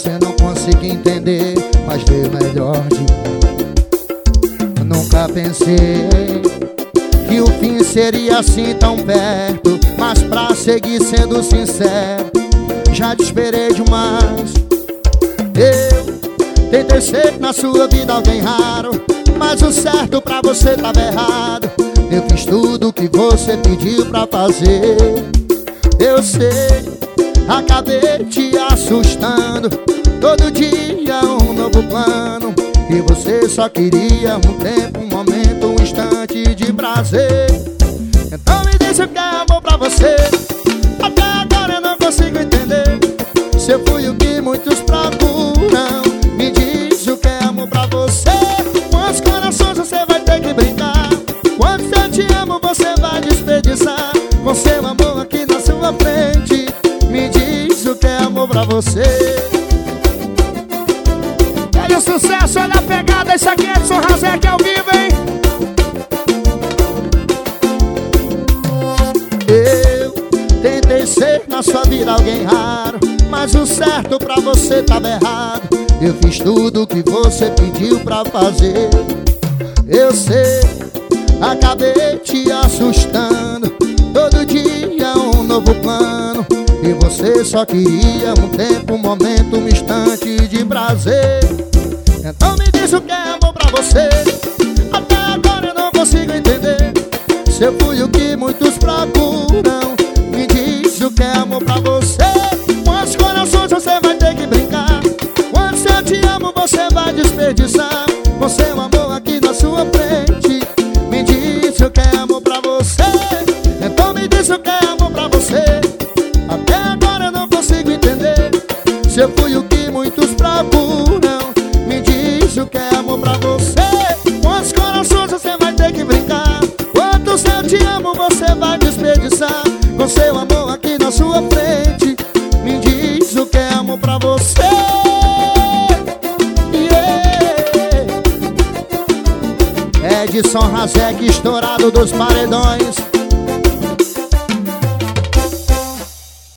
você não consiga entender, mas dê o melhor de mim. Nunca pensei que o fim seria assim tão perto, mas pra seguir sendo sincero, já te esperei demais. Eu tentei ser na sua vida alguém raro, mas o certo pra você tava errado. Eu fiz tudo o que você pediu pra fazer. Eu sei, acabei te assustando. Todo dia um novo plano, e você só queria um tempo, um momento, um instante de prazer. Então me diz o que é amor pra você. Até agora eu não consigo entender se eu fui o que muitos procuram. Me diz o que é amor pra você. Quantos corações você vai ter que brincar? Quantos eu te amo você vai desperdiçar com seu amor aqui na sua frente? Me diz o que é amor pra você. Olha o sucesso, olha a pegada. Isso aqui é Edson Razek ao vivo, hein? Eu tentei ser na sua vida alguém raro, mas o certo pra você tava errado. Eu fiz tudo o que você pediu pra fazer. Eu sei, acabei te assustando. Todo dia um novo plano, e você só queria um tempo, um momento, um instante de prazer. Então me diz o que é amor pra você. Até agora eu não consigo entender se eu fui o que muitos procuram. Me diz o que é amor pra você. Quantos corações você vai ter que brincar? Quantos eu te amo você vai desperdiçar com seu amor aqui na sua frente? Me diz o que é amor pra você. Então me diz o que é amor pra você. Até agora eu não consigo entender se eu fui o que muitos procuram. Me diz o que é amor pra você. Quantos corações você vai ter que brincar? Quantos eu te amo você vai desperdiçar com seu amor aqui na sua frente? Me diz o que é amor pra você. Yeah. Edson Razek, estourado dos paredões.